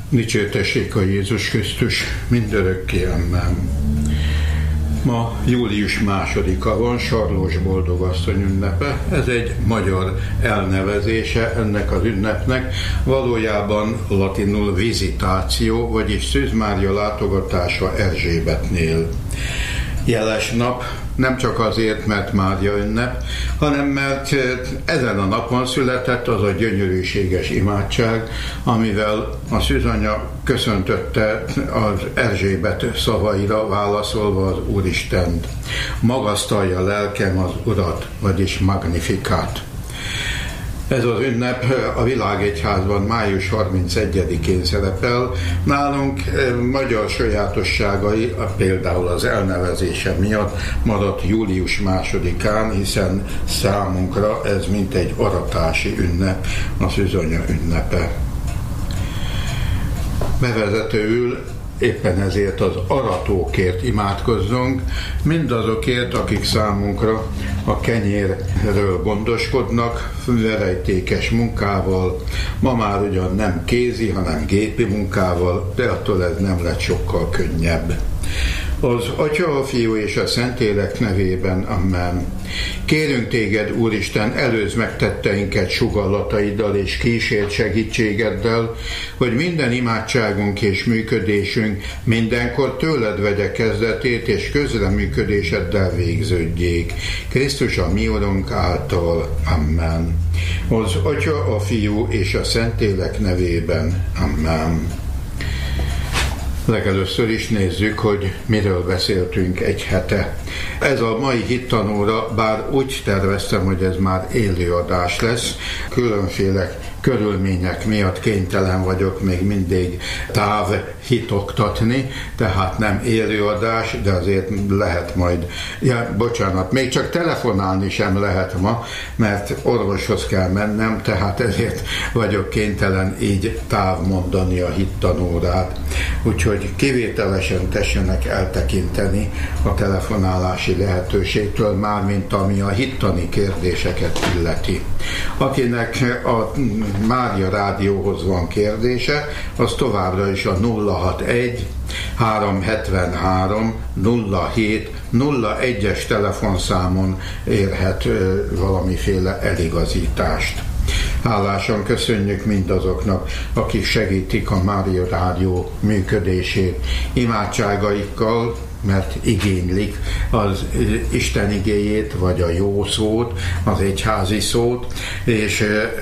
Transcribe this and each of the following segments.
Dicsértessék a Jézus Krisztus mindörökké, amen. Ma július 2-a van, Sarlós Boldogasszony ünnepe. Ez egy magyar elnevezése ennek az ünnepnek, valójában latinul visitáció, vagyis Szűz Mária látogatása Erzsébetnél. Jeles nap, nem csak azért, mert Mária ünnep, hanem mert ezen a napon született az a gyönyörűséges imádság, amivel a szűzanya köszöntötte az Erzsébet szavaira válaszolva az Úristent. Magasztalja lelkem az Urat, vagyis Magnificat. Ez az ünnep a világegyházban május 31-én szerepel. Nálunk magyar sajátosságai, például az elnevezése miatt maradt július 2-án, hiszen számunkra ez mint egy aratási ünnep, a szűzanya ünnepe. Bevezetőül éppen ezért az aratókért imádkozzunk, mindazokért, akik számunkra a kenyérről gondoskodnak, verejtékes munkával, ma már ugyan nem kézi, hanem gépi munkával, de attól ez nem lett sokkal könnyebb. Az Atya, a Fiú és a Szentlélek nevében, amen. Kérünk téged, Úristen, előzd meg tetteinket sugallataiddal és kísért segítségeddel, hogy minden imádságunk és működésünk mindenkor tőled vegye kezdetét, és közreműködéseddel végződjék. Krisztus a mi Urunk által, amen. Az Atya, a Fiú és a Szentlélek nevében, amen. Legelőször is nézzük, hogy miről beszéltünk egy hete. Ez a mai hittanóra, bár úgy terveztem, hogy ez már élőadás lesz, különféle körülmények miatt kénytelen vagyok még mindig távhitoktatni, tehát nem élőadás, de azért lehet majd, még csak telefonálni sem lehet ma, mert orvoshoz kell mennem, tehát ezért vagyok kénytelen így távmondani a hittanórát. Úgyhogy kivételesen tessenek eltekinteni a telefonálási lehetőségtől, mármint ami a hittani kérdéseket illeti. Akinek a Mária Rádióhoz van kérdése, az továbbra is a 061 373 07 01-es telefonszámon érhet valamiféle eligazítást. Hálásan köszönjük mindazoknak, akik segítik a Mária Rádió működését imádságaikkal, mert igénylik az Isten igéjét, vagy a jó szót, az egyházi szót, és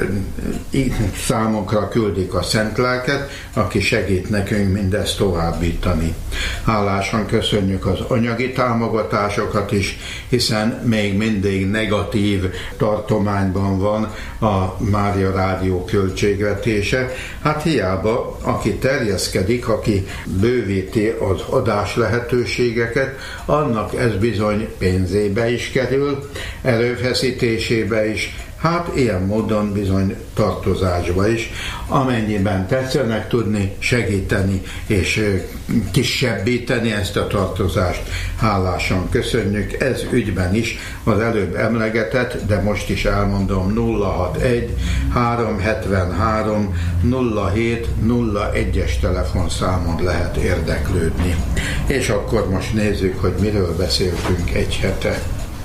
számunkra küldik a Szent Lelket, aki segít nekünk mindezt továbbítani. Hálásan köszönjük az anyagi támogatásokat is, hiszen még mindig negatív tartományban van a Mária Rádió költségvetése. Hát hiába, aki terjeszkedik, aki bővíti az adás lehetőségeket, annak ez bizony pénzébe is kerül, erőfeszítésébe is, hát ilyen módon bizony tartozásba is, amennyiben tetszenek tudni segíteni és kisebbíteni ezt a tartozást. Hálásan köszönjük, ez ügyben is az előbb emlegetett, de most is elmondom, 061 373 07 01-es telefonszámon lehet érdeklődni. És akkor most nézzük, hogy miről beszéltünk egy hete.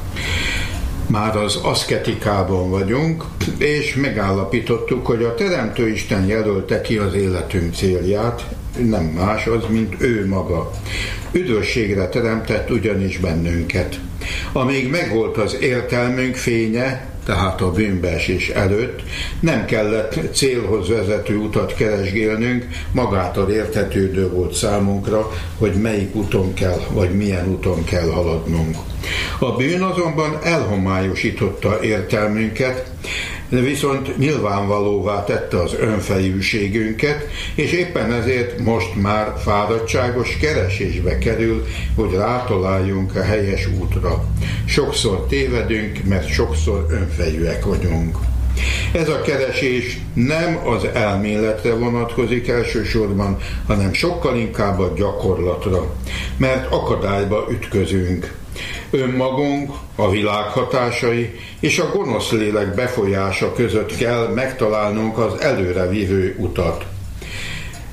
Már az aszketikában vagyunk, és megállapítottuk, hogy a Teremtő Isten jelölte ki az életünk célját, nem más az, mint ő maga. Üdvösségre teremtett ugyanis bennünket. Amíg megvolt az értelmünk fénye, tehát a bűnbeesés előtt, nem kellett célhoz vezető utat keresgélnünk, magától értetődő volt számunkra, hogy melyik úton kell, vagy milyen úton kell haladnunk. A bűn azonban elhomályosította értelmünket, viszont nyilvánvalóvá tette az önfejűségünket, és éppen ezért most már fáradtságos keresésbe kerül, hogy rátaláljunk a helyes útra. Sokszor tévedünk, mert sokszor önfejűek vagyunk. Ez a keresés nem az elméletre vonatkozik elsősorban, hanem sokkal inkább a gyakorlatra, mert akadályba ütközünk. Önmagunk, a világ hatásai és a gonosz lélek befolyása között kell megtalálnunk az előrevívő utat.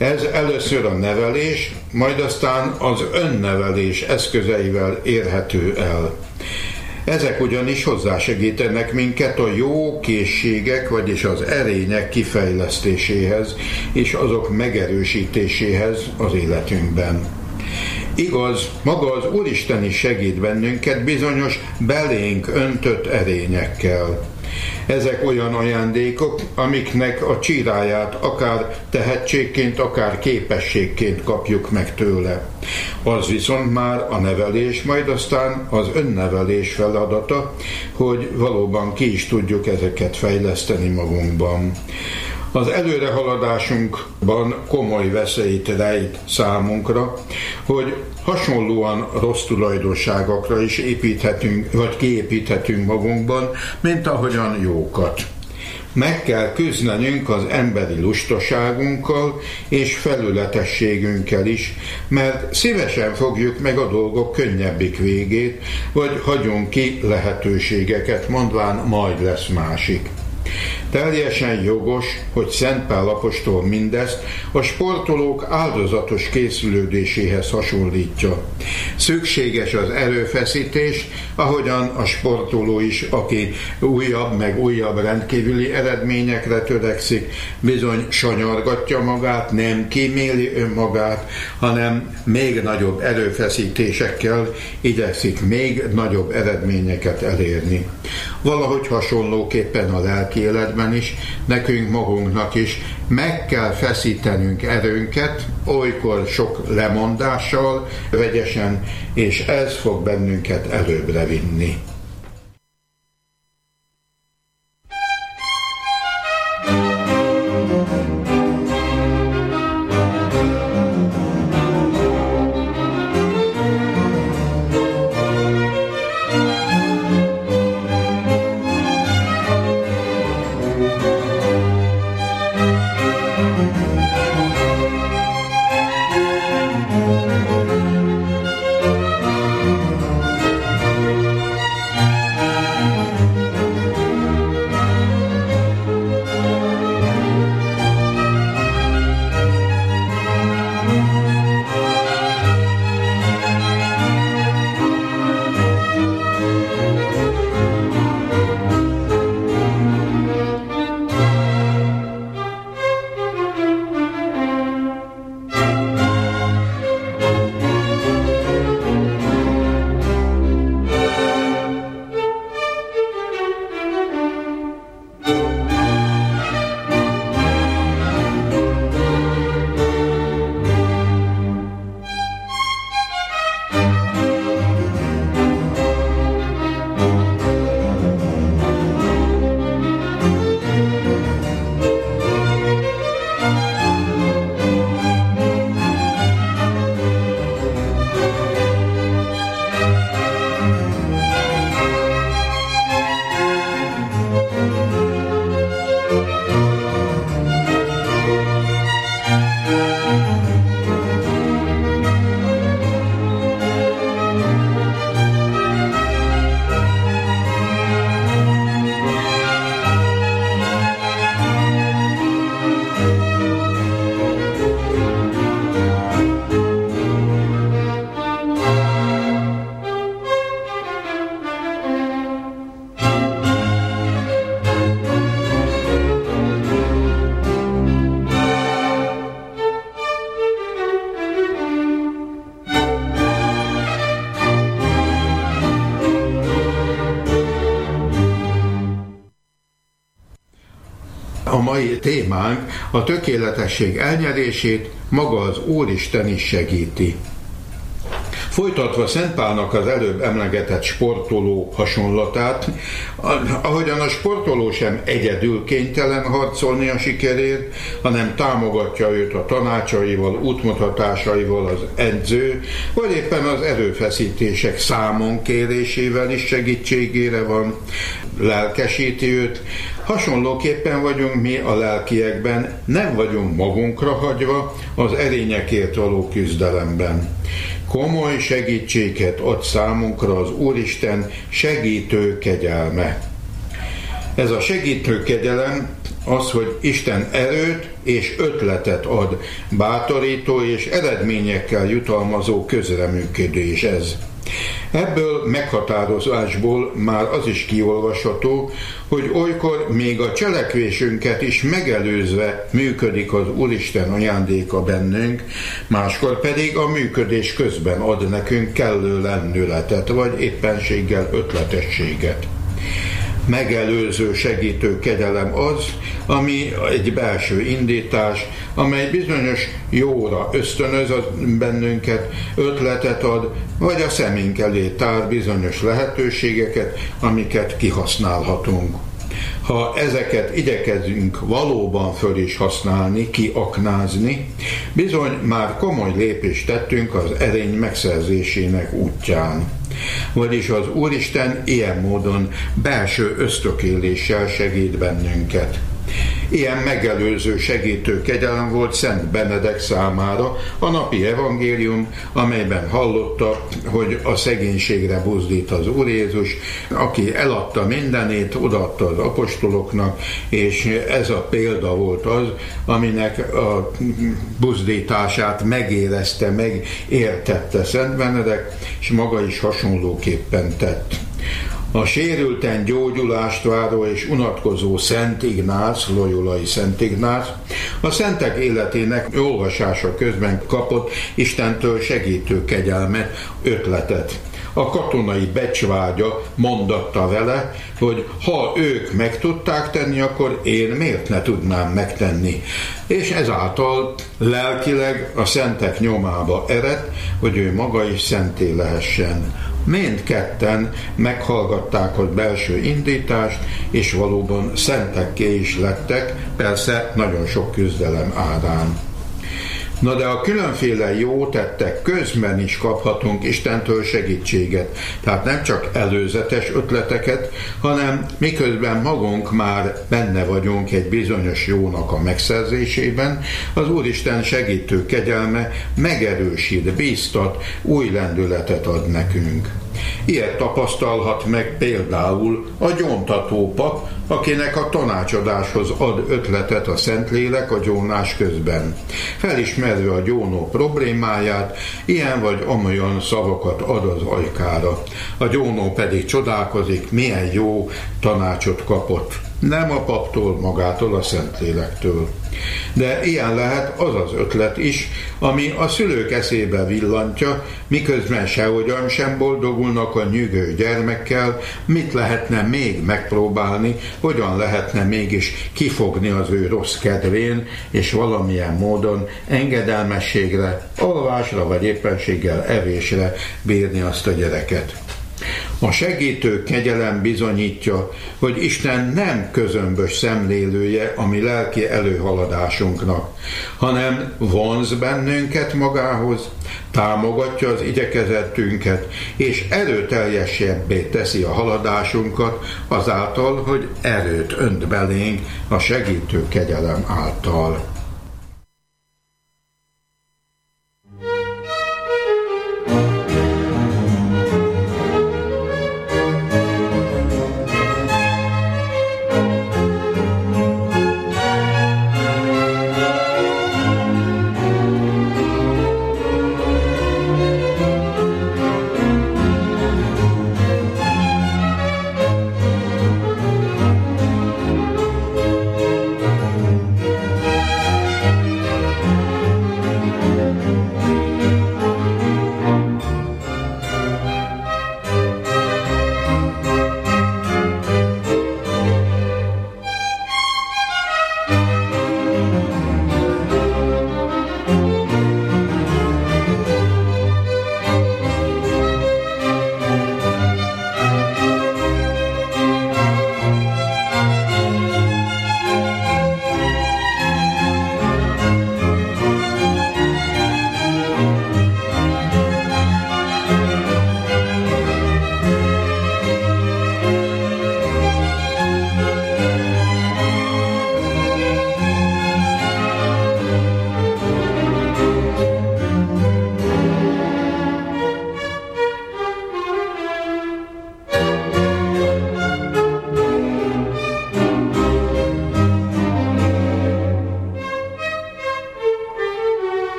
Ez először a nevelés, majd aztán az önnevelés eszközeivel érhető el. Ezek ugyanis hozzásegítenek minket a jó készségek, vagyis az erények kifejlesztéséhez és azok megerősítéséhez az életünkben. Igaz, maga az Úristen is segít bennünket bizonyos belénk öntött erényekkel. Ezek olyan ajándékok, amiknek a csiráját akár tehetségként, akár képességként kapjuk meg tőle. Az viszont már a nevelés, majd aztán az önnevelés feladata, hogy valóban ki is tudjuk ezeket fejleszteni magunkban. Az előrehaladásunkban komoly veszélyt rejt számunkra, hogy hasonlóan rossz tulajdonságokra is építhetünk, vagy kiépíthetünk magunkban, mint ahogyan jókat. Meg kell küzdenünk az emberi lustaságunkkal és felületességünkkel is, mert szívesen fogjuk meg a dolgok könnyebbik végét, vagy hagyunk ki lehetőségeket, mondván majd lesz másik. Teljesen jogos, hogy Szent Pál apostol mindezt a sportolók áldozatos készülődéséhez hasonlítja. Szükséges az erőfeszítés, ahogyan a sportoló is, aki újabb meg újabb rendkívüli eredményekre törekszik, bizony sanyargatja magát, nem kíméli önmagát, hanem még nagyobb erőfeszítésekkel igyekszik még nagyobb eredményeket elérni. Valahogy hasonlóképpen a lelki életben is, nekünk magunknak is meg kell feszítenünk erőnket, olykor sok lemondással, vegyesen, és ez fog bennünket előbbre vinni. A mai témánk a tökéletesség elnyerését maga az Úristen is segíti. Folytatva Szent Pálnak az előbb emlegetett sportoló hasonlatát, ahogyan a sportoló sem egyedül kénytelen harcolni a sikerért, hanem támogatja őt a tanácsaival, útmutatásaival az edző, vagy éppen az erőfeszítések számon kérésével is segítségére van, lelkesíti őt. Hasonlóképpen vagyunk mi a lelkiekben, nem vagyunk magunkra hagyva az erényekért való küzdelemben. Komoly segítséget ad számunkra az Úristen segítő kegyelme. Ez a segítő kegyelem az, hogy Isten erőt és ötletet ad, bátorító és eredményekkel jutalmazó közreműködés ez. Ebből meghatározásból már az is kiolvasható, hogy olykor még a cselekvésünket is megelőzve működik az Úristen ajándéka bennünk, máskor pedig a működés közben ad nekünk kellő lendületet, vagy éppenséggel ötletességet. Megelőző segítő kegyelem az, ami egy belső indítás, amely bizonyos jóra ösztönöz bennünket, ötletet ad, vagy a szemünk elé tár bizonyos lehetőségeket, amiket kihasználhatunk. Ha ezeket igyekezünk valóban föl is használni, kiaknázni, bizony már komoly lépést tettünk az erény megszerzésének útján. Vagyis az Úristen ilyen módon belső ösztökéléssel segít bennünket. Ilyen megelőző segítő kegyelem volt Szent Benedek számára a napi evangélium, amelyben hallotta, hogy a szegénységre buzdít az Úr Jézus, aki eladta mindenét, odaadta az apostoloknak, és ez a példa volt az, aminek a buzdítását megérezte, megértette Szent Benedek, és maga is hasonlóképpen tett. A sérülten gyógyulást váró és unatkozó Szent Ignác, loyolai Szent Ignác, a szentek életének olvasása közben kapott Istentől segítő kegyelmet, ötletet. A katonai becsvágya mondatta vele, hogy ha ők meg tudták tenni, akkor én miért ne tudnám megtenni. És ezáltal lelkileg a szentek nyomába eredt, hogy ő maga is szenté lehessen. Mindketten meghallgatták a belső indítást, és valóban szentekké is lettek, persze nagyon sok küzdelem árán. Na de a különféle jó tettek közben is kaphatunk Istentől segítséget. Tehát nem csak előzetes ötleteket, hanem miközben magunk már benne vagyunk egy bizonyos jónak a megszerzésében, az Úristen segítő kegyelme megerősít, bíztat, új lendületet ad nekünk. Ilyet tapasztalhat meg például a gyóntató pap, akinek a tanácsadáshoz ad ötletet a Szentlélek a gyónás közben. Felismerve a gyónó problémáját, ilyen vagy amolyan szavakat ad az ajkára. A gyónó pedig csodálkozik, milyen jó tanácsot kapott. Nem a paptól, magától, a Szentlélektől. De ilyen lehet az az ötlet is, ami a szülők eszébe villantja, miközben sehogyan sem boldogulnak a nyűgő gyermekkel, mit lehetne még megpróbálni, hogyan lehetne mégis kifogni az ő rossz kedvén, és valamilyen módon engedelmességre, alvásra vagy éppenséggel evésre bírni azt a gyereket. A segítő kegyelem bizonyítja, hogy Isten nem közömbös szemlélője a mi lelki előhaladásunknak, hanem vonz bennünket magához, támogatja az igyekezetünket, és erőteljesebbé teszi a haladásunkat azáltal, hogy erőt önt belénk a segítő kegyelem által.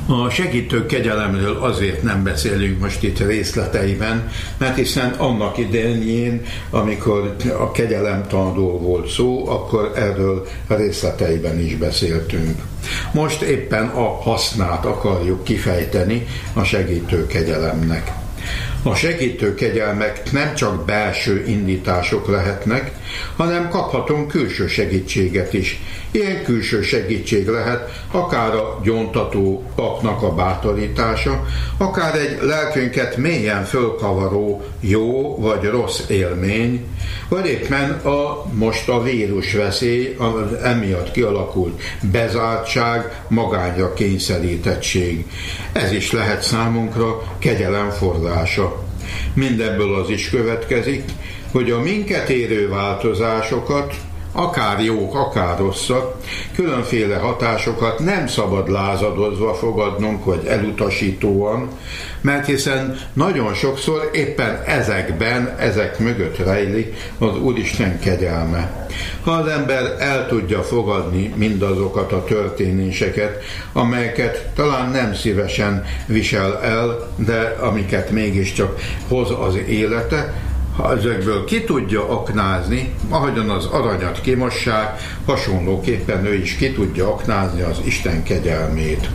A segítő kegyelemről azért nem beszélünk most itt részleteiben, mert hiszen annak idején, amikor a kegyelemtanról volt szó, akkor erről részleteiben is beszéltünk. Most éppen a hasznát akarjuk kifejteni a segítő kegyelemnek. A segítő kegyelmek nem csak belső indítások lehetnek, hanem kaphatunk külső segítséget is. Ilyen külső segítség lehet akár a gyóntató papnak a bátorítása, akár egy lelkünket mélyen fölkavaró jó vagy rossz élmény, vagy éppen most a vírusveszély, emiatt kialakult bezártság, magányra kényszerítettség. Ez is lehet számunkra kegyelem forrása. Mindebből az is következik, hogy a minket érő változásokat, akár jók, akár rosszak, különféle hatásokat nem szabad lázadozva fogadnunk, vagy elutasítóan, mert hiszen nagyon sokszor éppen ezek mögött rejlik az Úristen kegyelme. Ha az ember el tudja fogadni mindazokat a történéseket, amelyeket talán nem szívesen visel el, de amiket mégiscsak hoz az élete, ha ezekből ki tudja aknázni, ahogyan az aranyat kimossák, hasonlóképpen ő is ki tudja aknázni az Isten kegyelmét.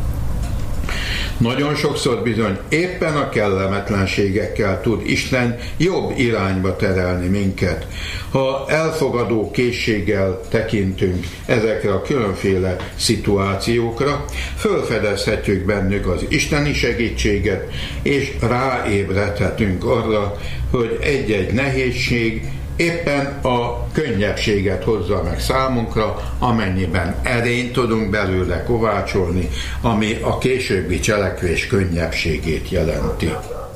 Nagyon sokszor bizony éppen a kellemetlenségekkel tud Isten jobb irányba terelni minket. Ha elfogadó készséggel tekintünk ezekre a különféle szituációkra, felfedezhetjük bennük az isteni segítséget, és ráébredhetünk arra, hogy egy-egy nehézség éppen a könnyebbséget hozza meg számunkra, amennyiben erényt tudunk belőle kovácsolni, ami a későbbi cselekvés könnyebbségét jelenti.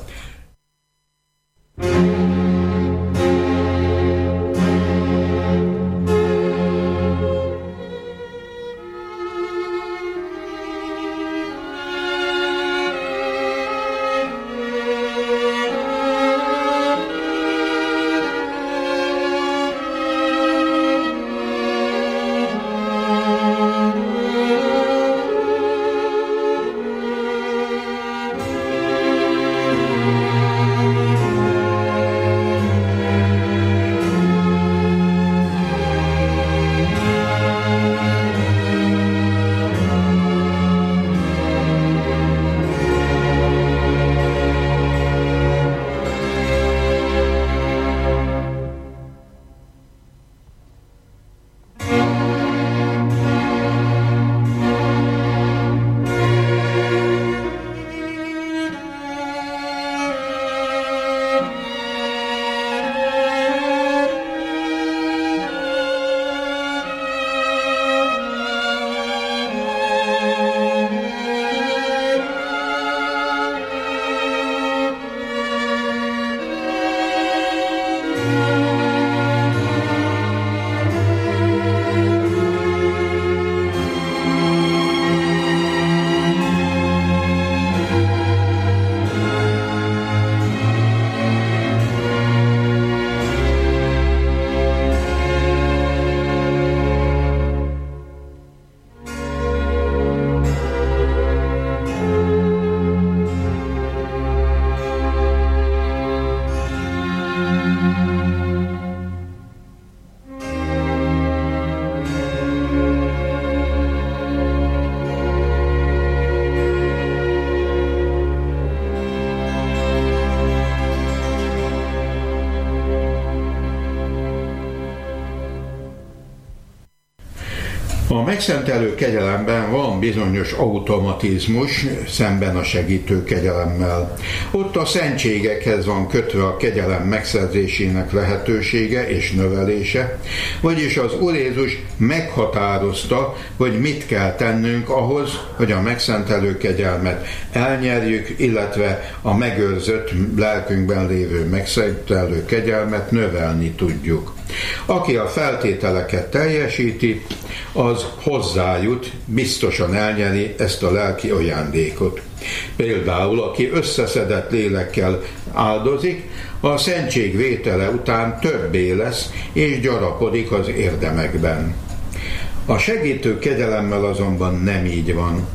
A megszentelő kegyelemben van bizonyos automatizmus szemben a segítő kegyelemmel. Ott a szentségekhez van kötve a kegyelem megszerzésének lehetősége és növelése, vagyis az Úr Jézus meghatározta, hogy mit kell tennünk ahhoz, hogy a megszentelő kegyelmet elnyerjük, illetve a megőrzött lelkünkben lévő megszentelő kegyelmet növelni tudjuk. Aki a feltételeket teljesíti, az hozzájut, biztosan elnyeri ezt a lelki ajándékot. Például, aki összeszedett lélekkel áldozik, a szentség vétele után többé lesz, és gyarapodik az érdemekben. A segítő kegyelemmel azonban nem így van.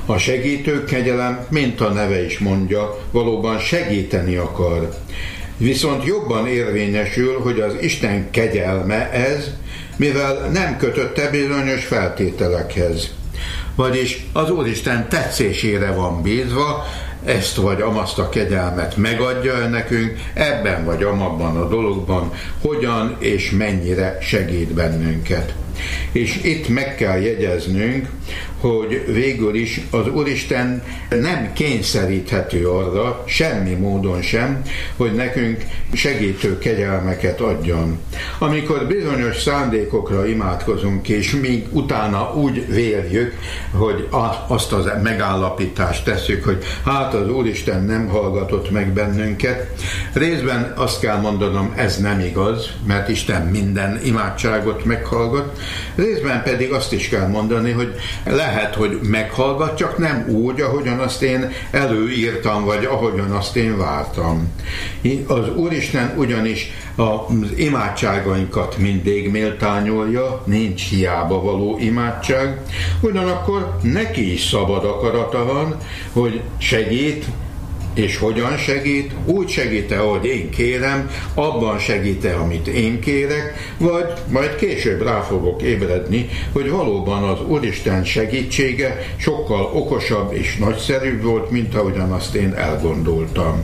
A segítő kegyelem, mint a neve is mondja, valóban segíteni akar. Viszont jobban érvényesül, hogy az Isten kegyelme ez, mivel nem kötötte bizonyos feltételekhez. Vagyis az Úristen tetszésére van bízva, ezt vagy amazt a kegyelmet megadja nekünk, ebben vagy amabban a dologban, hogyan és mennyire segít bennünket. És itt meg kell jegyeznünk, hogy végül is az Úristen nem kényszeríthető arra, semmi módon sem, hogy nekünk segítő kegyelmeket adjon. Amikor bizonyos szándékokra imádkozunk, és még utána úgy véljük, hogy azt az megállapítást tesszük, hogy hát az Úristen nem hallgatott meg bennünket, részben azt kell mondanom, ez nem igaz, mert Isten minden imádságot meghallgat, részben pedig azt is kell mondani, hogy lehet, hogy meghallgat, csak nem úgy, ahogyan azt én előírtam, vagy ahogyan azt én vártam. Az Úristen ugyanis az imádságainkat mindig méltányolja, nincs hiába való imádság, ugyanakkor neki is szabad akarata van, hogy segít, és hogyan segít? Úgy segít-e, ahogy én kérem, abban segít-e, amit én kérek, vagy majd később rá fogok ébredni, hogy valóban az Úristen segítsége sokkal okosabb és nagyszerűbb volt, mint ahogyan azt én elgondoltam.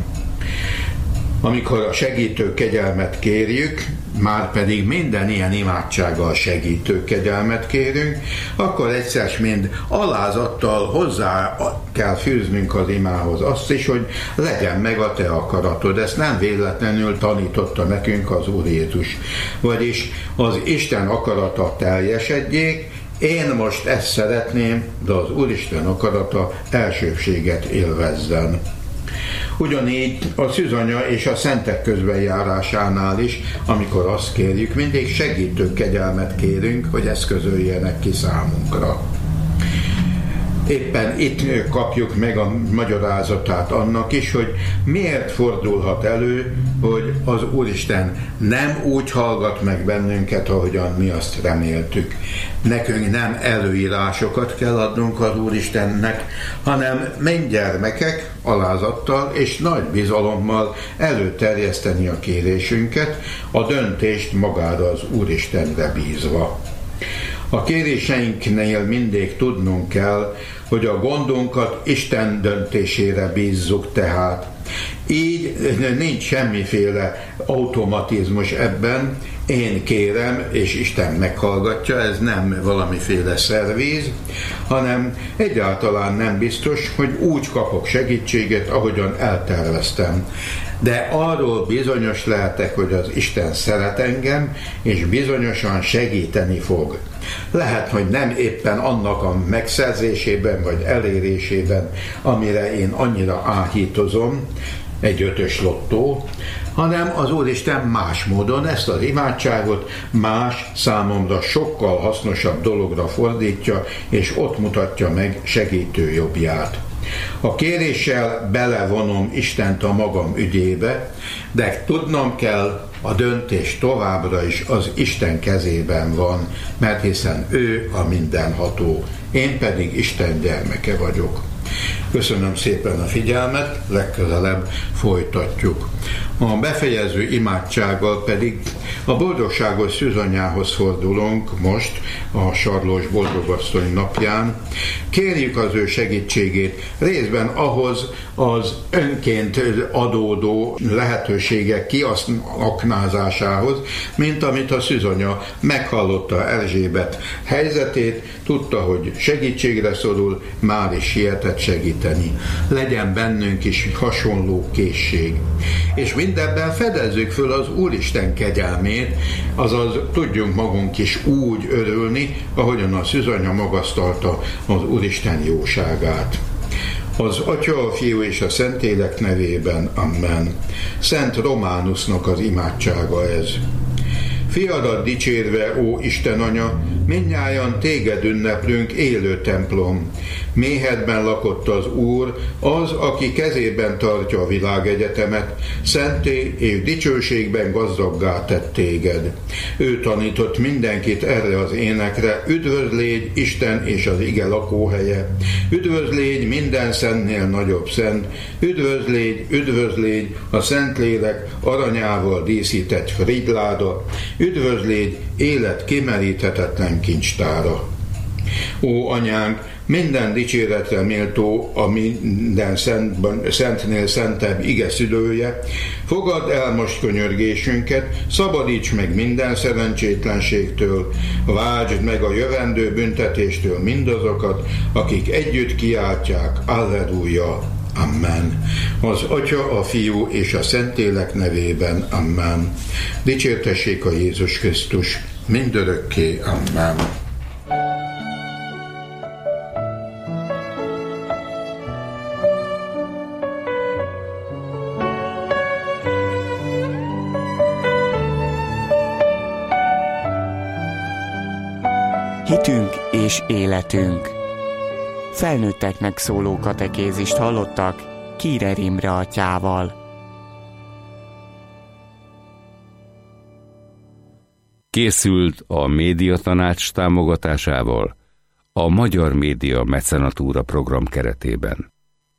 Amikor a segítő kegyelmet kérjük, már pedig minden ilyen imádsággal segítő kegyelmet kérünk, akkor egyszer mind alázattal hozzá kell fűznünk az imához azt is, hogy legyen meg a te akaratod. Ezt nem véletlenül tanította nekünk az Úr Jézus. Vagyis az Isten akarata teljesedjék, én most ezt szeretném, de az Úristen akarata elsőbséget élvezzen. Ugyanígy a szűzanya és a szentek közbenjárásánál is, amikor azt kérjük, mindig segítő kegyelmet kérünk, hogy eszközöljenek ki számunkra. Éppen itt kapjuk meg a magyarázatát annak is, hogy miért fordulhat elő, hogy az Úristen nem úgy hallgat meg bennünket, ahogyan mi azt reméltük. Nekünk nem előírásokat kell adnunk az Úristennek, hanem mind gyermekek alázattal és nagy bizalommal előterjeszteni a kérésünket, a döntést magára az Úristenre bízva. A kéréseinknél mindig tudnunk kell, hogy a gondunkat Isten döntésére bízzuk tehát. Így nincs semmiféle automatizmus ebben, én kérem, és Isten meghallgatja, ez nem valamiféle szervíz, hanem egyáltalán nem biztos, hogy úgy kapok segítséget, ahogyan elterveztem. De arról bizonyos lehetek, hogy az Isten szeret engem, és bizonyosan segíteni fog. Lehet, hogy nem éppen annak a megszerzésében vagy elérésében, amire én annyira áhítozom, egy 5-ös lottó, hanem az Úristen más módon ezt az imádságot más, számomra sokkal hasznosabb dologra fordítja, és ott mutatja meg segítő jobbját. A kéréssel belevonom Istent a magam ügyébe, de tudnom kell, a döntés továbbra is az Isten kezében van, mert hiszen ő a mindenható, én pedig Isten gyermeke vagyok. Köszönöm szépen a figyelmet, legközelebb folytatjuk. A befejező imádsággal pedig a boldogságos szűzanyához fordulunk most, a Sarlós Boldogasszony napján. Kérjük az ő segítségét részben ahhoz az önként adódó lehetőségek kiaknázásához, mint amit a szűzanya meghallotta Erzsébet helyzetét, tudta, hogy segítségre szorul, már is sietett segíteni. Legyen bennünk is hasonló készség. És mindebben fedezzük föl az Úristen kegyelmét, azaz tudjunk magunk is úgy örülni, ahogyan a szűzanya magasztalta az Úristen jóságát. Az Atya, a Fiú és a Szentlélek nevében, amen. Szent Románusznak az imádsága ez. Fiadat dicsérve, ó Isten Anya, mindnyájan téged ünneplünk, élő templom. Méhedben lakott az Úr, az, aki kezében tartja a világegyetemet, szenté és dicsőségben gazdaggá tett téged. Ő tanított mindenkit erre az énekre: üdvözlégy Isten és az ige lakóhelye, üdvözlégy minden szentnél nagyobb szent, üdvözlégy, üdvözlégy a Szentlélek aranyával díszített frigyláda, üdvözlégy élet kimeríthetetlen kincstára. Ó, Anyánk, minden dicséretre méltó, a minden szentnél szentebb ige szülője, fogadd el most könyörgésünket, szabadíts meg minden szerencsétlenségtől, váltsd meg a jövendő büntetéstől mindazokat, akik együtt kiáltják: Alleluja! Amen. Az Atya, a Fiú és a Szentlélek nevében. Amen. Dicsértessék a Jézus Krisztus mindörökké. Amen. Hitünk és életünk. Felnőtteknek szóló katekézist hallottak Kírer Imre atyával. Készült a Médiatanács támogatásával a Magyar Média Mecenatúra program keretében.